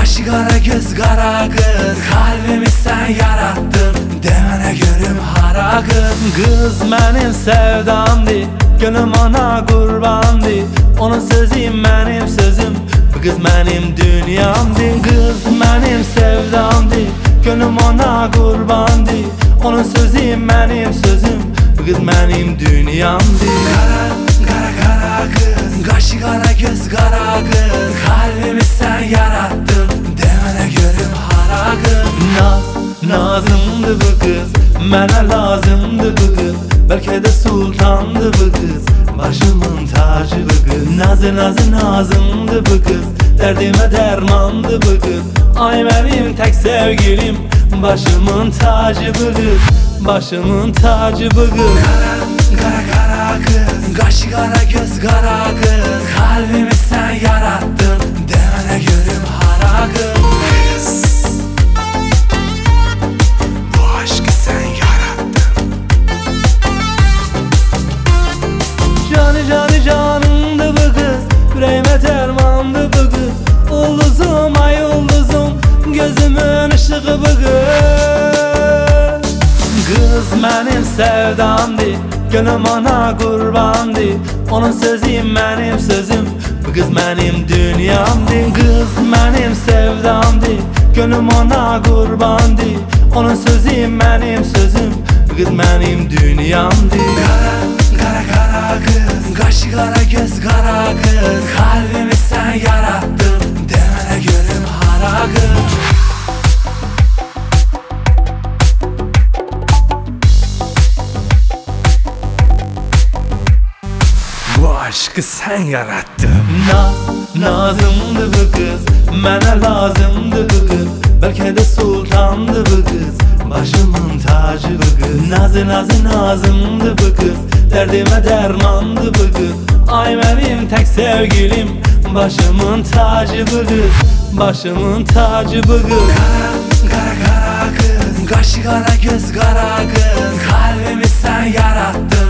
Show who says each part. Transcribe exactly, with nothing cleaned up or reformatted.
Speaker 1: Kaşı kara göz kara kız, kalbimi sen yarattın, demene görüm hara kız.
Speaker 2: Kız benim sevdamdı, gönlüm ona kurbandı, onun sözü benim sözüm, bu kız benim dünyamdı. Kız benim sevdamdı, gönlüm ona kurbandı, onun sözü benim sözüm, bu kız benim dünyamdı.
Speaker 1: Kara kara kara kız, kaşı kara göz kara kız, kalbimi sen yarattın, demene görüm hara kız.
Speaker 2: Naz, nazımdı bu kız, mənə lazımdı bu kız, belki de sultandı bu kız, başımın tacı bu kız. Nazı nazı nazımdı bu kız, derdime dermandı bu kız. Ay benim tek sevgilim, başımın tacı bu kız, başımın tacı bu kız.
Speaker 1: Kara kara kara kız, kaşı kara göz kara kız, kalbimi sen yarattın, demene görüm hara kız. Bu aşkı sen yarattın.
Speaker 2: Canı canı canımdı bu kız, yüreğime dermandı bu kız. Ulduzum ay ulduzum, gözümün ışığı bu kız. Kız benim sevdamdı, gönlüm ona kurbandı, onun sözü benim sözüm, bu kız benim dünyamdı. Kız benim sevdamdı, gönlüm ona kurbandı, onun sözü benim sözüm, bu kız benim dünyamdı.
Speaker 1: Kara kara kara kız, kaşı kara göz kara kız, kalbimi sen yarattın, demene görüm hara kız. Bu aşkı sen yarattın.
Speaker 2: Naz, nazımdı bu kız, mənə lazımdı bu kız, belki de sultandı bu kız, başımın tacı bu kız. Nazı nazı nazımdı bu kız, derdime dermandı bu kız. Ay benim tek sevgilim, başımın tacı bu kız, başımın tacı bu kız.
Speaker 1: Kara kara kara kız, kaşı kara göz kara kız, kalbimi sen yarattın,